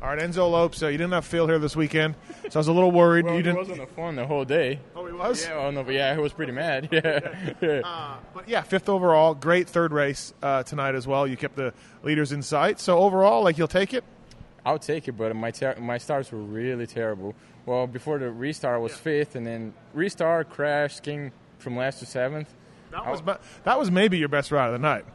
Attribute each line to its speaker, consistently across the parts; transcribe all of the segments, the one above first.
Speaker 1: All right, Enzo Lopes, you didn't have Phil here this weekend, so I was a little worried.
Speaker 2: Well,
Speaker 1: you didn't.
Speaker 2: He wasn't fun the whole day.
Speaker 1: Oh, he was?
Speaker 2: Yeah, well, no, but yeah, he was pretty mad. Yeah.
Speaker 1: But yeah, 5th overall, great third race tonight as well. You kept the leaders in sight. So overall, you'll take it?
Speaker 2: I'll take it, but my starts were really terrible. Well, before the restart, I was 5th, and then restart, crash, came from last to 7th.
Speaker 1: That was maybe your best ride of the night.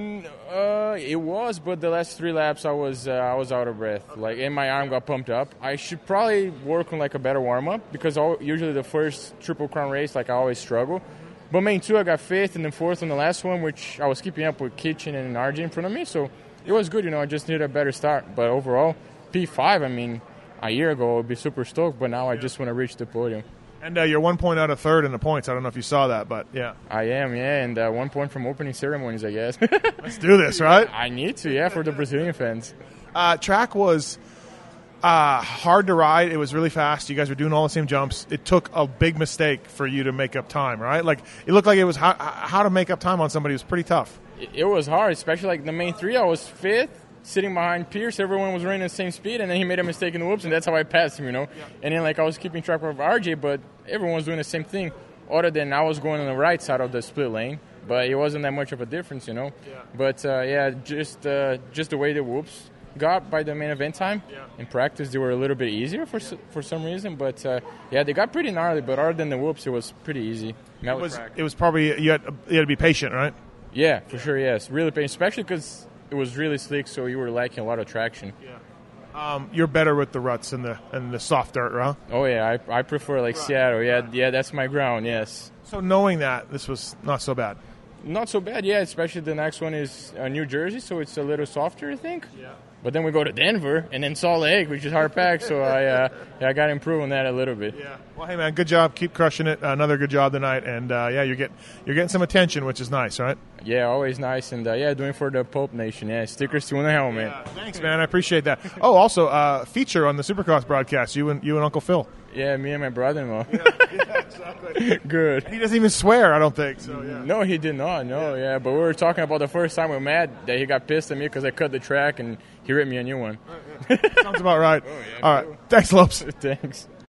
Speaker 2: It was, but the last 3 laps I was out of breath, and my arm got pumped up. I should probably work on a better warm up because usually the first Triple Crown race I always struggle. But main 2 I got 5th and then 4th on the last one, which I was keeping up with Kitchen and RJ in front of me, so it was good. I just needed a better start. But overall, P5. A year ago I would be super stoked, but now I just want to reach the podium.
Speaker 1: And you're 1 point out of third in the points. I don't know if you saw that, but yeah.
Speaker 2: I am, yeah, and 1 point from opening ceremonies, I guess.
Speaker 1: Let's do this, right?
Speaker 2: I need to, yeah, for the Brazilian fans.
Speaker 1: Track was hard to ride. It was really fast. You guys were doing all the same jumps. It took a big mistake for you to make up time, right? It looked like it was how to make up time on somebody was pretty tough.
Speaker 2: It was hard, especially the main 3. I was 5th. Sitting behind Pierce, everyone was running the same speed, and then he made a mistake in the whoops, and that's how I passed him, And then, I was keeping track of RJ, but everyone was doing the same thing, other than I was going on the right side of the split lane, but it wasn't that much of a difference, Yeah. But, just the way the whoops got by the main event time. Yeah. In practice, they were a little bit easier for some reason, but, they got pretty gnarly, but other than the whoops, it was pretty easy.
Speaker 1: It was probably, you had to be patient, right?
Speaker 2: Yeah, for sure, yes. Really patient, especially because it was really slick, so you were lacking a lot of traction.
Speaker 1: Yeah. You're better with the ruts and the soft dirt, right?
Speaker 2: Oh yeah, I prefer Seattle. Yeah, that's my ground. Yes.
Speaker 1: So knowing that, this was not so bad.
Speaker 2: Not so bad, yeah. Especially the next one is New Jersey, so it's a little softer, I think.
Speaker 1: Yeah.
Speaker 2: But then we go to Denver and then Salt Lake, which is hard packed. So I got to improve on that a little bit.
Speaker 1: Yeah. Well, hey man, good job. Keep crushing it. Another good job tonight, and you're getting some attention, which is nice, right?
Speaker 2: Yeah, always nice, and doing for the Pope Nation. Yeah, stickers to the helmet.
Speaker 1: Yeah, thanks, man. I appreciate that. Oh, also, feature on the Supercross broadcast. You and Uncle Phil.
Speaker 2: Yeah, me and my brother-in-law.
Speaker 1: Yeah, exactly.
Speaker 2: Good.
Speaker 1: He doesn't even swear, I don't think. So yeah.
Speaker 2: No, he did not. No, yeah. But we were talking about the first time we met that he got pissed at me because I cut the track and he ripped me a new one.
Speaker 1: Sounds about right.
Speaker 2: Oh, yeah,
Speaker 1: all right. Thanks, Lopes.
Speaker 2: Thanks.